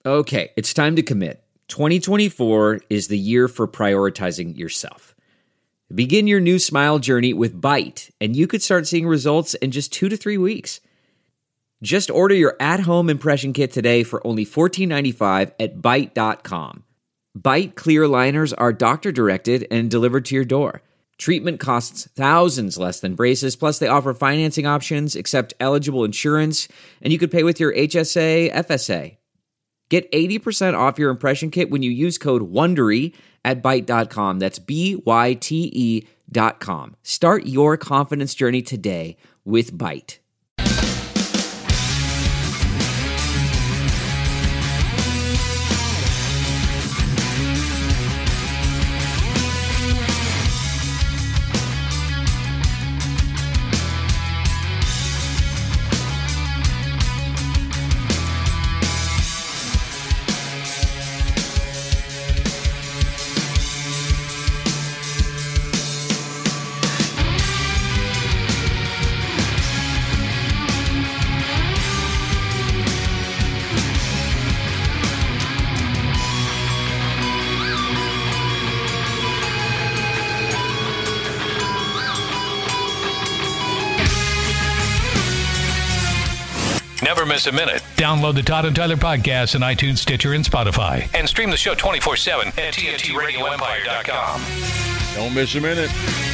Okay, it's time to commit. 2024 is the year for prioritizing yourself. Begin your new smile journey with Byte, and you could start seeing results in just 2 to 3 weeks. Just order your at-home impression kit today for only $14.95 at Byte.com. Byte clear liners are doctor-directed and delivered to your door. Treatment costs thousands less than braces, plus they offer financing options, accept eligible insurance, and you could pay with your HSA, FSA. Get 80% off your impression kit when you use code WONDERY at Byte.com. That's BYTE.com. Start your confidence journey today with Byte. Never miss a minute. Download the Todd and Tyler podcast on iTunes, Stitcher, and Spotify. And stream the show 24/7 at TNTRadioEmpire.com. Don't miss a minute.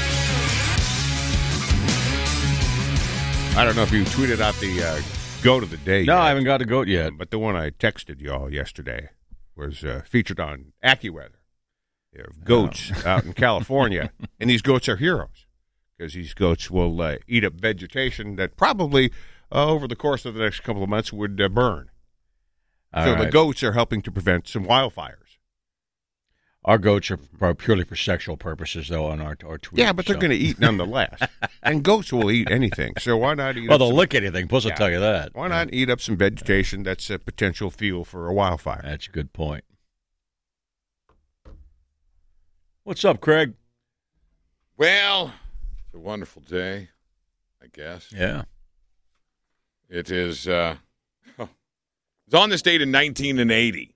I don't know if you tweeted out the goat of the day. No, yet, I haven't got a goat yet. but the one I texted you all yesterday was featured on AccuWeather. Goats out in California, and these goats are heroes because these goats will eat up vegetation that probably over the course of the next couple of months would burn. The goats are helping to prevent some wildfires. Our goats are purely for sexual purposes, though, on our tweet. Yeah, but they're going to eat nonetheless. And goats will eat anything, so why not eat Well, up they'll some, lick anything. Plus, I'll tell you that. Why not eat up some vegetation that's a potential fuel for a wildfire? That's a good point. What's up, Craig? Well, it's a wonderful day, I guess. Yeah. It is. It's on this date in 1980.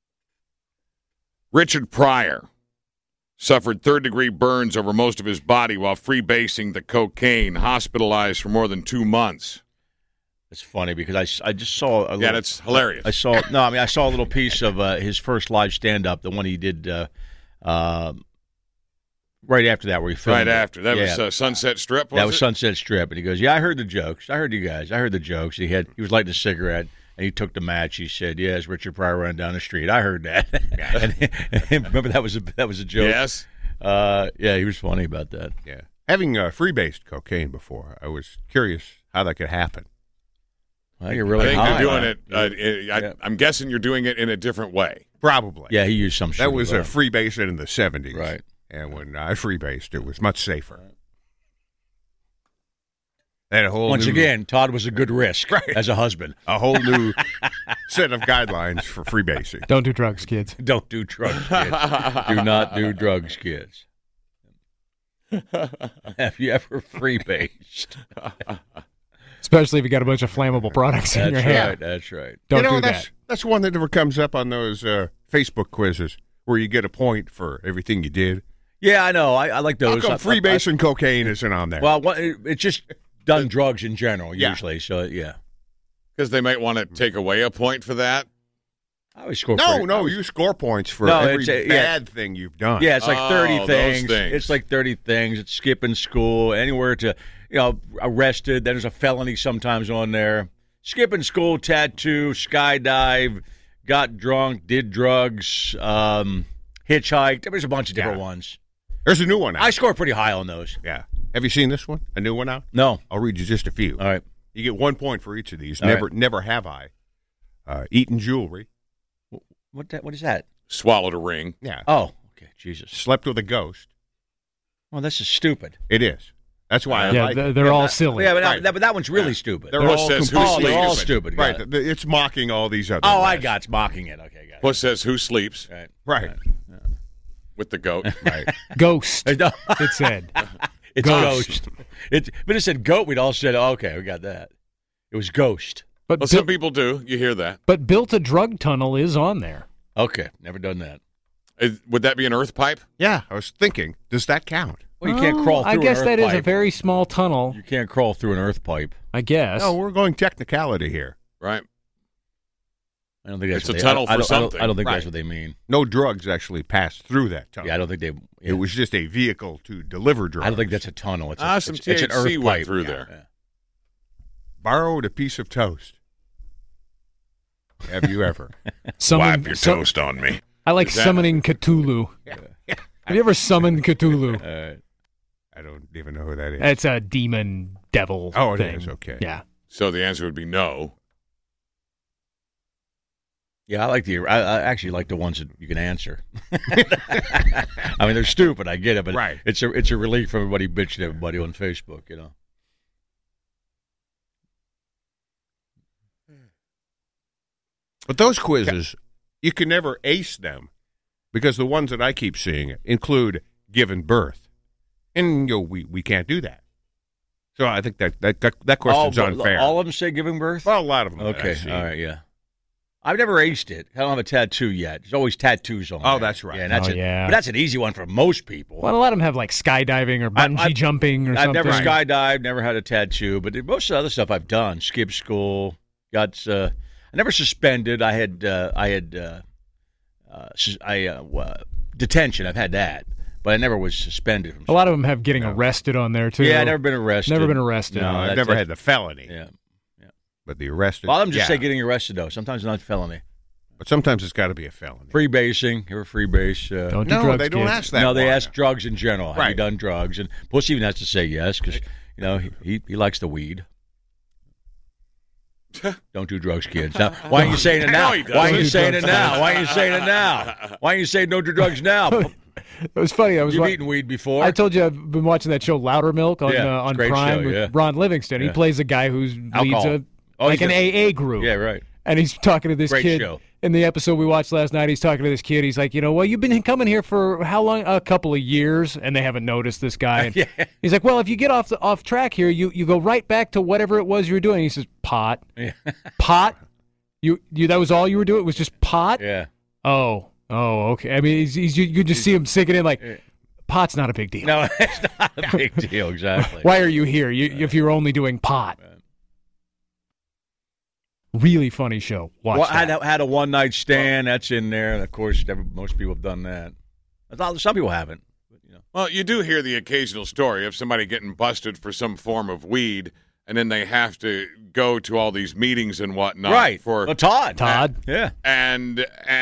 Richard Pryor suffered third-degree burns over most of his body while freebasing the cocaine, hospitalized for more than 2 months. It's funny because I just saw a little, Yeah, that's hilarious. I saw a little piece of his first live stand-up, the one he did right after that, where he filmed Right it. after. That was Sunset Strip, That was it? Sunset Strip. And he goes, yeah, I heard the jokes. I heard you guys. I heard the jokes. He was lighting a cigarette, and he took the match. He said, yes, Richard Pryor ran down the street. I heard that. and remember, that was a joke? Yes. Yeah, he was funny about that. Yeah. Having freebased cocaine before, I was curious how that could happen. Well, you're really I think high. you're doing it. I'm guessing you're doing it in a different way. Probably. Yeah, he used some That was a freebasing in the 70s. Right. And when I freebased, it was much safer. And a whole Once new, again, Todd was a good risk as a husband. a whole new set of guidelines for freebasing. Don't do drugs, kids. Don't do drugs, kids. Do not do drugs, kids. Have you ever freebased? Especially if you got a bunch of flammable products in your hair. That's right. Don't do that. That's one that never comes up on those Facebook quizzes where you get a point for everything you did. Yeah, I know. I like those. How come freebasing cocaine isn't on there? Well, it's just done drugs in general, Yeah. usually. So, yeah. Because they might want to take away a point for that. I always score you score points for every bad thing you've done. Yeah, it's like 30 those things. things. It's like 30 things. It's skipping school, anywhere to, arrested. Then there's a felony sometimes on there. Skipping school, tattoo, skydive, got drunk, did drugs, hitchhiked. There's a bunch of different ones. There's a new one out. I score pretty high on those. Yeah. Have you seen this one? A new one out? No. I'll read you just a few. All right. You get 1 point for each of these. All right. Never have I. Eaten jewelry. What is that? Swallowed a ring. Yeah. Oh, okay. Jesus. Slept with a ghost. Well, this is stupid. It is. That's why I like it. They're all silly. Yeah, but, Right. but that one's really stupid. They're all says who completely they're all stupid. stupid. Right. Got it. It's mocking all these other Oh, I ones. got it's mocking it. Okay, got it. Plus says who sleeps Right. Right. with the goat. Right. Ghost, No. it said. It's Ghost. Ghost. But it said goat. We'd all said, okay, we got that. It was Ghost. But Well, some people do. You hear that. but built a drug tunnel is on there. Okay, never done that. Would that be an earth pipe? Yeah, I was thinking, does that count? Well, you can't crawl through I guess an earth that is pipe. a very small tunnel. You can't crawl through an earth pipe. I guess. No, we're going technicality here. Right. I don't think that's It's what a they, tunnel I for don't- I don't- something. I don't think Right. that's what they mean. No drugs actually passed through that tunnel. Yeah, I don't think they. It was just a vehicle to deliver drugs. I don't think that's a tunnel. It's, Some it's an THC earth went pipe through Yeah, there. yeah. Borrowed a piece of toast. Have you ever? Summon, Wipe your toast on me. I like Is that- summoning Cthulhu. Have you ever summoned Cthulhu? I don't even know who that is. It's a demon devil Oh, it thing. is, okay. Yeah. So the answer would be no. Yeah, I actually like the ones that you can answer. I mean, they're stupid. I get it, but Right. it's a relief for everybody bitching at everybody on Facebook. You know. But those quizzes, you can never ace them because the ones that I keep seeing include given birth. And we can't do that. So I think that question's unfair. All of them say giving birth. Well, a lot of them. that Okay, I've seen. all right, yeah. I've never aced it. I don't have a tattoo yet. There's always tattoos on. Oh, there. that's right. Yeah, and that's Oh, it. yeah. But that's an easy one for most people. Well, a lot of them have like skydiving or bungee I've- jumping or I've something. never skydived, never had a tattoo, but most of the other stuff I've done, skip school, got. I never suspended. I had detention. I've had that, but I never was suspended. From A lot of them have getting arrested on there too. Yeah, I've never been arrested. Never been arrested. No, I've that's- never that's- had the felony, Yeah. but the arrested. A lot of them just yeah. say getting arrested though. Sometimes not felony. But sometimes it's got to be a felony. Free basing. You ever free base? Don't do No, drugs, they don't kids. ask that. No, they one. ask drugs in general. Have you Right. done drugs? And Puss even has to say yes because he likes the weed. Don't do drugs, kids. Now, why aren't you saying it now? No, he doesn't. Why aren't you Don't do saying it drugs. now? Why aren't you saying it now? Why aren't you saying don't do drugs now? It was funny. I was You've wa- eaten weed before. I told you I've been watching that show Loudermilk on Yeah, it's a on great Prime show, with yeah. Ron Livingston. He Yeah. plays a guy who leads Alcohol. Oh, like he's an AA group. Yeah, right. And he's talking to this Great kid show. in the episode we watched last night. He's talking to this kid. He's like, well, you've been coming here for how long? A couple of years, and they haven't noticed this guy. And Yeah. He's like, well, if you get off track here, you go right back to whatever it was you were doing. He says, pot, Yeah. pot. You that was all you were doing? It was just pot. Yeah. Oh, okay. I mean, you could just see him sinking in like, pot's not a big deal. No, it's not a big deal. Exactly. Why are you here? If you're only doing pot. Really funny show. Watch Well, that. had a one night stand. That's in there. And of course, most people have done that. Some people haven't. But, Well, you do hear the occasional story of somebody getting busted for some form of weed, and then they have to go to all these meetings and whatnot. right. For Well, Todd. Yeah. and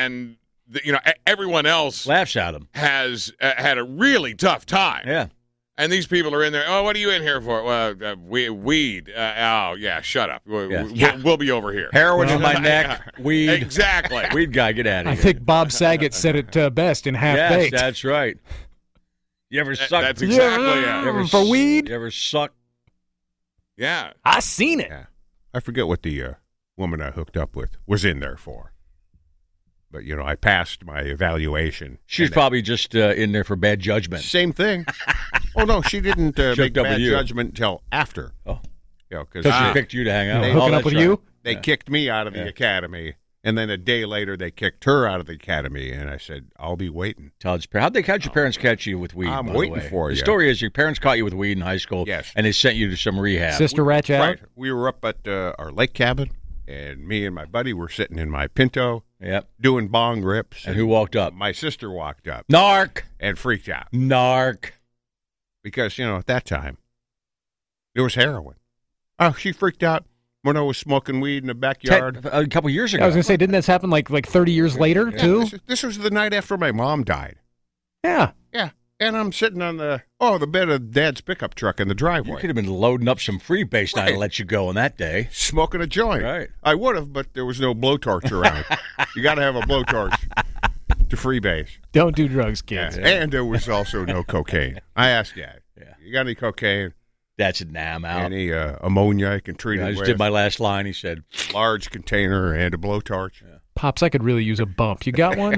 everyone else Laughs at him. has had a really tough time. Yeah. And these people are in there. Oh, what are you in here for? Well, weed. Oh, yeah. Shut up. We'll be over here. Heroin in my neck. Weed. Exactly. Weed guy, get out of I here. think Bob Saget said it best in Half Yes, Baked. that's right. You ever suck? That's exactly it. You ever For weed? You ever suck? Yeah. I seen it. Yeah. I forget what the woman I hooked up with was in there for. But, I passed my evaluation. She was And probably just in there for bad judgment. same thing. Oh, no, she didn't make Hooked up bad with you. judgment until after. Oh. Because Because she picked you to hang out They with. Hooking Oh, up with that's you? right. they kicked me out of the academy. And then a day later, they kicked her out of the academy. And I said, I'll be waiting. Todd's parents. How'd they catch your parents catch you with weed? I'm by the waiting way? for The you. story is your parents caught you with weed in high school. Yes. And they sent you to some rehab. Sister Ratch out. Right. We were up at our lake cabin, and me and my buddy were sitting in my Pinto Yep. doing bong rips. And who walked up? My sister walked up Narc. and freaked out Narc. because, at that time, there was heroin. Oh, she freaked out when I was smoking weed in the backyard. A couple years ago. I was gonna say, didn't this happen like 30 years later Yeah, too? this was the night after my mom died. Yeah. Yeah. And I'm sitting on the bed of Dad's pickup truck in the You driveway. could have been loading up some free base now to Right. let you go on that day. Smoking a joint. Right. I would have, but there was no blowtorch around. You got to have a blowtorch to freebase. Don't do drugs, Yeah. kids. And there was also no cocaine. I asked Dad, Yeah. you got any cocaine, That's it. Nah, I'm out. any ammonia I can treat I it just with? did my last line. He said, Large container and a blowtorch. Pops, I could really use a bump. You got one?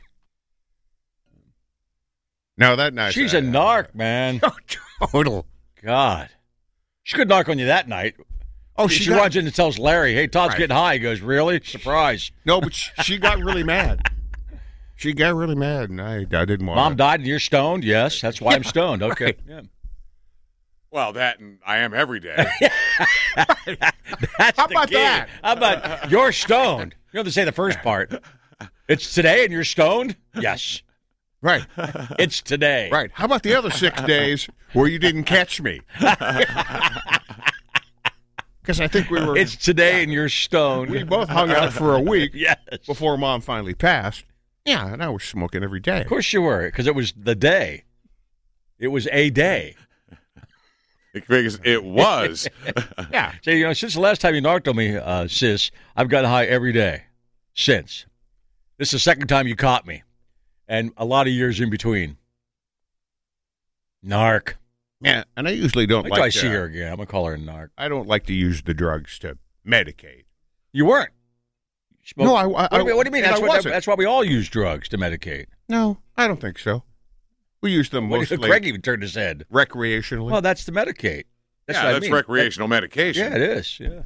No, that night. she's a narc, man. Total. God. She could narc on you that night. Oh, she runs in and tells Larry, "Hey, Todd's getting high." He goes, "Really? Surprise!" No, but she got really mad. She got really mad, and I didn't want. Mom died, and you're stoned. Yes, that's why I'm stoned. Okay. Right. Yeah. Well, that and I am every day. That's How the about key. that? How about you're stoned? You don't have to say the first part. It's today, and you're stoned. Yes, Right, it's today. right. How about the other 6 days where you didn't catch me? Because I think we were. It's today, and you're stoned. We both hung out for a week Yes. before Mom finally passed. Yeah, and I was smoking every day. Of course you were, because it was the day. It was a day. Because it was. Yeah. So, since the last time you knocked on me, sis, I've gotten high every day since. This is the second time you caught me, and a lot of years in between. Narc. Yeah, and I usually don't Wait till I like see to, her again. I'm going to call her a narc. I don't like to use the drugs to medicate. You weren't. You No, smoked- I what do you mean? and That's, I wasn't. that's why we all use drugs to medicate. No, I don't think so. We use them mostly Craig even turned his head. recreationally. Well, that's to medicate. That's Yeah, what I that's mean. recreational medication. Yeah, it is. Yeah.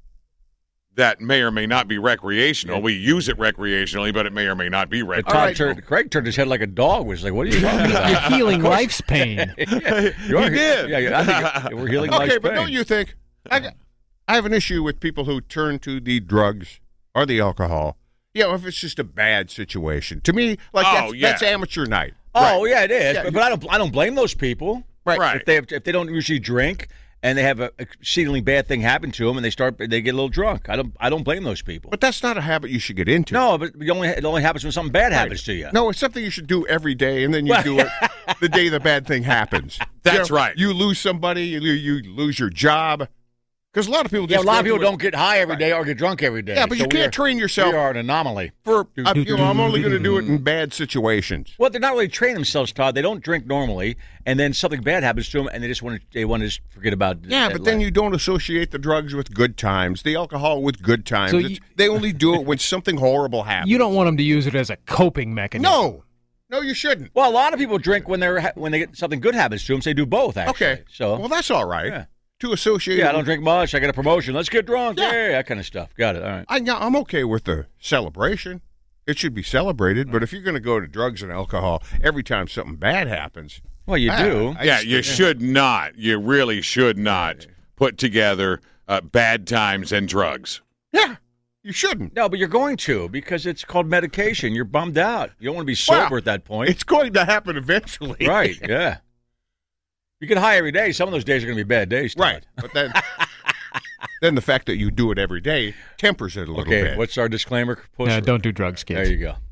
That may or may not be recreational. We use it recreationally, but it may or may not be But recreational. Craig turned his head like a dog. Was like, "What are you talking You're about?" healing life's pain. You did. Yeah, I think we're healing okay, life's but pain. don't you think I have an issue with people who turn to the drugs or the alcohol? If it's just a bad situation. To me, that's amateur night. Oh, Right. yeah, it is. Yeah, but I don't blame those people. Right. If they don't usually drink and they have a exceedingly bad thing happen to them and they get a little drunk. I don't blame those people. But that's not a habit you should get into. No, but it only happens when something bad happens to you. No, it's something you should do every day, and then you do it the day the bad thing happens. That's right. You lose somebody, you lose your job. Because a lot of people just Yeah, a lot of go people through it. don't get high every day or get drunk every day. Yeah, but So you can't train yourself We are an anomaly. for, I'm only going to do it in bad situations. Well, they're not really training themselves, Todd. They don't drink normally, and then something bad happens to them, and they want to just forget about it. Yeah, but then you don't associate the drugs with good times, the alcohol with good times. So They only do it when something horrible happens. You don't want them to use it as a coping mechanism. No, you shouldn't. Well, a lot of people drink when they get something good happens to them. So they do both, actually. Okay. So Well, that's all right. Yeah. To associate yeah, I it don't with- drink much. I got a promotion. Let's get drunk. Yeah. Yeah, that kind of stuff. Got it. All right. I'm okay with the celebration. It should be celebrated. But if you're going to go to drugs and alcohol every time something bad happens, Well, you do. You should not. You really should not put together bad times and drugs. Yeah, you shouldn't. No, but you're going to because it's called medication. You're bummed out. You don't want to be sober Well, at that point. It's going to happen eventually. Right, yeah. You get high every day. Some of those days are going to be bad days. Todd. Right. But then the fact that you do it every day tempers it a little Okay, bit. what's our disclaimer? Puss? No, don't do drugs, kids. There you go.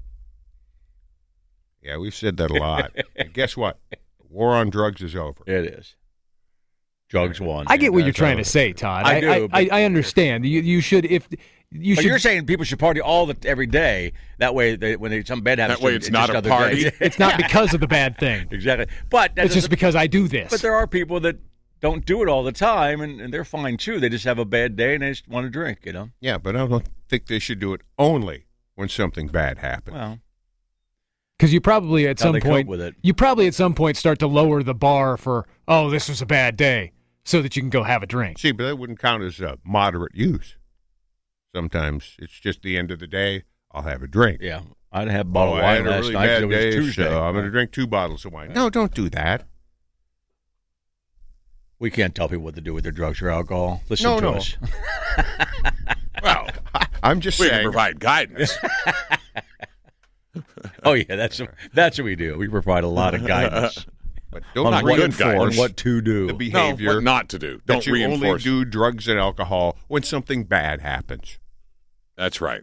Yeah, we've said that a lot. And guess what? The war on drugs is over. It is. Drugs won. I get what you're That's trying all. to say, Todd. I do, but- I understand. You should But you're saying people should party every day. That way, when something bad happens, That way to it's them, not just a other party. days. it's not because of the bad thing. Exactly. But that It's just doesn't- because I do this. But there are people that don't do it all the time, and they're fine too. They just have a bad day and they just want to drink. Yeah, but I don't think they should do it only when something bad happens. Well, Because you probably at How some they cope point with it. you probably at some point start to lower the bar for this was a bad day, so that you can go have a drink. See, but that wouldn't count as moderate use. Sometimes it's just the end of the day. I'll have a drink. yeah. I'd have a bottle of I wine had a last really night 'cause bad it was day, Tuesday. so I'm going to drink 2 bottles of wine. No, don't do that. We can't tell people what to do with their drugs or alcohol. Listen No, to no. us. Well, I'm just we can saying. provide guidance. Oh yeah, that's what we do. We provide a lot of guidance But don't on, what, reinforce on what to do. the behavior what not to do. that Don't you reinforce. only do drugs and alcohol when something bad happens. That's right.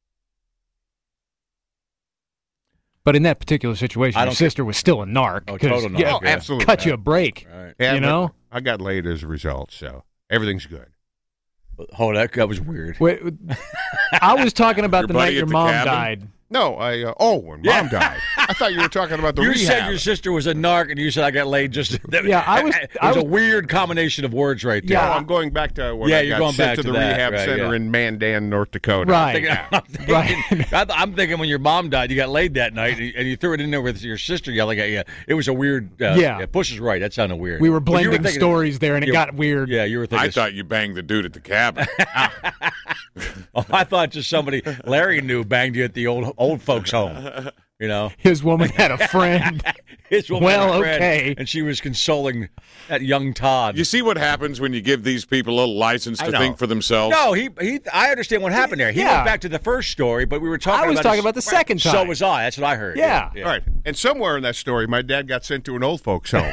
But in that particular situation, I your don't sister was still a narc. Oh, 'cause, total narc, yeah, yeah. absolutely. cut you a break. Right. Yeah, You but know? I got laid as a result, so everything's good. Oh, that was weird. Wait, I was talking about Your the buddy night your at the mom cabin? died. No, when Mom died. I thought you were talking about the You rehab. said your sister was a narc, and you said I got laid just. Yeah, I was- It was a weird combination of words right there. Yeah. I'm going back to when Yeah, I you're got going sent back to to the that, rehab right, center yeah. in Mandan, North Dakota. Right. I'm thinking when your mom died, you got laid that night, and you threw it in there with your sister yelling at you. It was a weird. Yeah. Push is right. That sounded weird. We were But you blending thinking- stories there, and it you- got weird. Yeah, you were thinking. I thought you banged the dude at the cabin. Oh, I thought just somebody Larry knew banged you at the old folks' home. You know, His woman had a friend. his woman Well, had a friend, okay. and she was consoling that young Todd. You see what happens when you give these people a little license I to know. think for themselves? No, he. I understand what happened there. He Yeah. went back to the first story, but we were talking. I was about talking about the second So time. was I. That's what I heard. Yeah. All right. And somewhere in that story, my dad got sent to an old folks' home.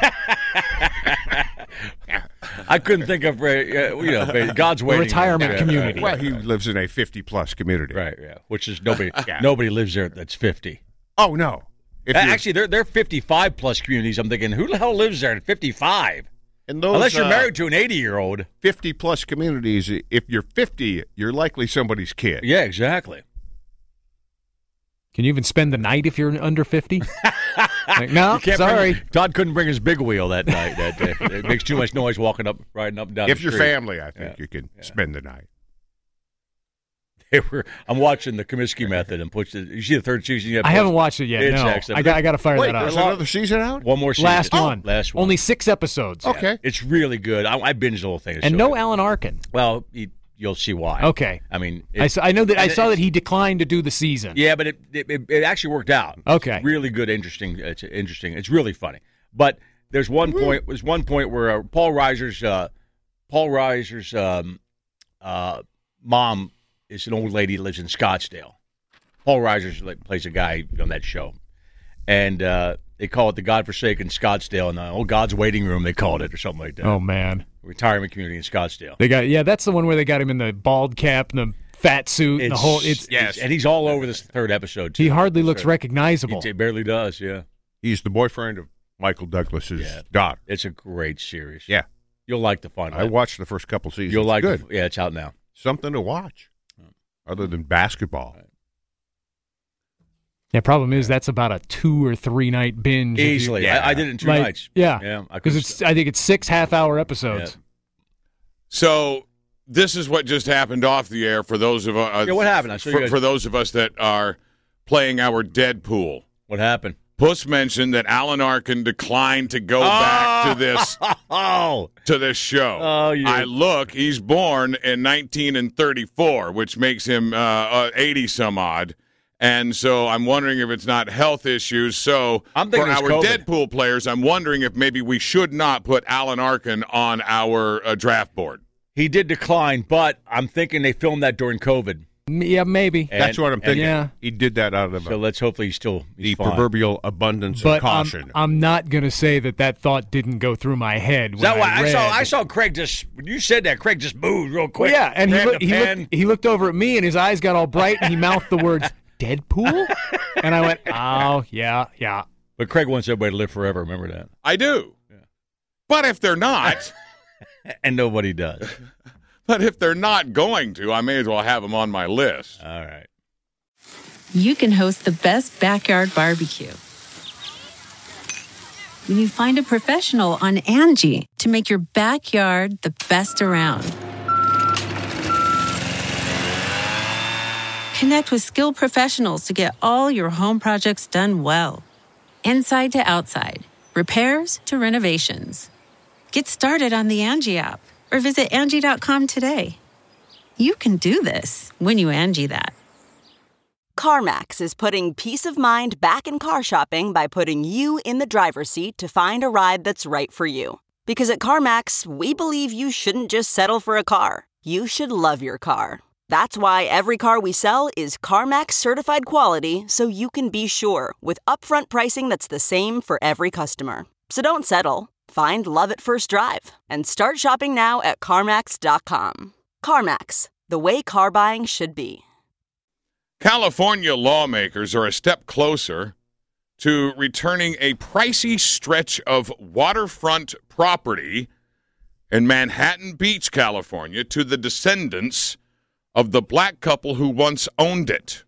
I couldn't think of God's waiting retirement room. community. Well, he lives in a 50-plus community. Right. Yeah. Which is nobody. Nobody lives there that's 50. Oh, no. If you're- Actually, they're 55 plus communities. I'm thinking, who the hell lives there at 55? in those, Unless you're married to an 80-year-old. 50-plus communities, if you're 50, you're likely somebody's kid. Yeah, exactly. Can you even spend the night if you're under 50? Like, no, You can't sorry. Todd couldn't bring his big wheel that night. That day. It makes too much noise riding up and down. If the you're street. family, I think you can spend the night. I'm watching the Comiskey Method and you see the third season yet? I haven't watched it yet. It's No, excellent. I got to fire Wait, that there's up. another season out? One more season. Last one. Last one. Only 6 episodes. Okay. It's really good. I binged the whole thing. It's And so no good. Alan Arkin. Well, you'll see why. Okay. I mean, I saw that he declined to do the season. Yeah, but it actually worked out. Okay. It's really good, interesting. It's interesting. It's really funny. But there's one point. There's one point where Paul Reiser's mom is an old lady that lives in Scottsdale. Paul Reiser plays a guy on that show, and they call it the Godforsaken Scottsdale, and the old God's waiting room. They called it or something like that. Oh man. Retirement community in Scottsdale. That's the one where they got him in the bald cap and the fat suit and the whole. And he's all over this third episode too. He hardly looks recognizable. He barely does. Yeah, He's the boyfriend of Michael Douglas's daughter. it's a great series. Yeah. You'll like the fun. I watched the first couple seasons. You'll like Good. Yeah, it's out now. Something to watch other than basketball. Yeah, problem is that's about a 2 or 3 night binge. if you- Easily. Yeah. I did it in 2 Like, nights. Yeah, Yeah. because I think it's 6 half-hour episodes. So this is what just happened off the air for those of us. Yeah, what happened? I saw you guys- for those of us that are playing our Deadpool. What happened? Puss mentioned that Alan Arkin declined to go back to this Oh, show. Oh, you- I look, he's born in 1934, which makes him 80 some odd. And so I'm wondering if it's not health issues. So I'm for thinking it's our COVID. Deadpool players, I'm wondering if maybe we should not put Alan Arkin on our draft board. he did decline, but I'm thinking they filmed that during COVID. Yeah, maybe. That's what I'm thinking. Yeah. He did that out of So let's hopefully he's the fine. proverbial abundance of But caution. I'm not going to say that thought didn't go through my head. Is that why read. I saw Craig just when you said that Craig just moved real Well, quick. yeah, and grabbed the pen. he looked over at me, and his eyes got all bright, and he mouthed the words Deadpool, and I went, oh yeah. But Craig wants everybody to live forever. Remember that? I do. But if they're not, And nobody does. but if they're not going to, I may as well have them on my list. All right. You can host the best backyard barbecue when you find a professional on Angie to make your backyard the best around. Connect with skilled professionals to get all your home projects done well. Inside to outside, repairs to renovations. Get started on the Angie app or visit Angie.com today. You can do this when you Angie that. CarMax is putting peace of mind back in car shopping by putting you in the driver's seat to find a ride that's right for you. Because at CarMax, we believe you shouldn't just settle for a car. You should love your car. That's why every car we sell is CarMax certified quality, so you can be sure with upfront pricing that's the same for every customer. So don't settle. Find love at first drive and start shopping now at CarMax.com. CarMax, the way car buying should be. California lawmakers are a step closer to returning a pricey stretch of waterfront property in Manhattan Beach, California, to the descendants of the black couple who once owned it.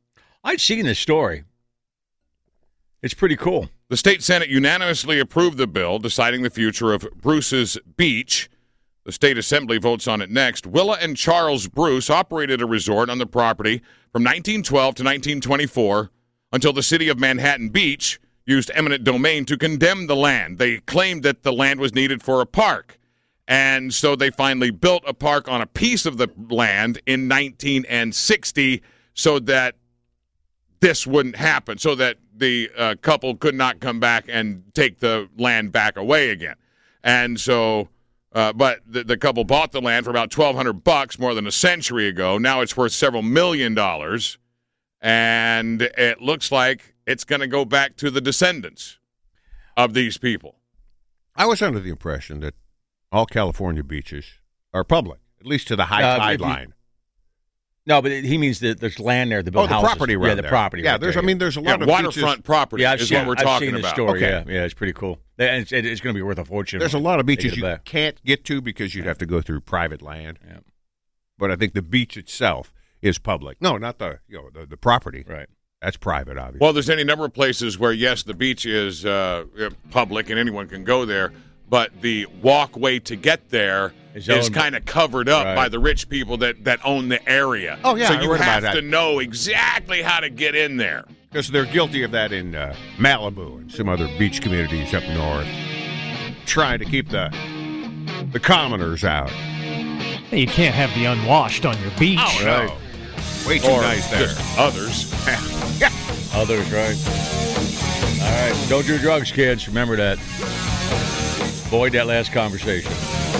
I'd seen this story. It's pretty cool. The state Senate unanimously approved the bill, deciding the future of Bruce's Beach. The state assembly votes on it next. Willa and Charles Bruce operated a resort on the property from 1912 to 1924 until the city of Manhattan Beach used eminent domain to condemn the land. They claimed that the land was needed for a park. And so they finally built a park on a piece of the land in 1960 so that this wouldn't happen, so that the couple could not come back and take the land back away again. And so, but the couple bought the land for about $1,200 more than a century ago. Now it's worth several $1 million, and it looks like it's going to go back to the descendants of these people. I was under the impression that all California beaches are public, at least to the high tide line. No, but he means that there's land there to build houses. Property right there. The property. Yeah, right there's. there. I mean, there's a lot of waterfront beaches. property. Yeah, is what we're talking seen about. Story. Okay. Yeah, it's pretty cool. And it's going to be worth a fortune. There's a lot of beaches you you can't get to because you'd have to go through private land. Yeah. But I think the beach itself is public. No, not the the property. Right. That's private, obviously. Well, there's any number of places where, yes, the beach is public and anyone can go there, but the walkway to get there is kind of covered up by the rich people that own the area. Oh, yeah, so I you heard about have to that. know exactly how to get in there. Because they're guilty of that in Malibu and some other beach communities up north, trying to keep the commoners out. You can't have the unwashed on your beach. Oh, no. Way too Or nice there. just others. Others, right? All right. Don't do drugs, kids. Remember that. Avoid that last conversation.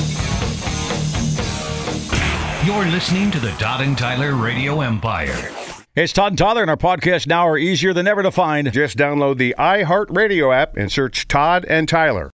You're listening to the Todd and Tyler Radio Empire. Hey, it's Todd and Tyler, and our podcasts now are easier than ever to find. Just download the iHeartRadio app and search Todd and Tyler.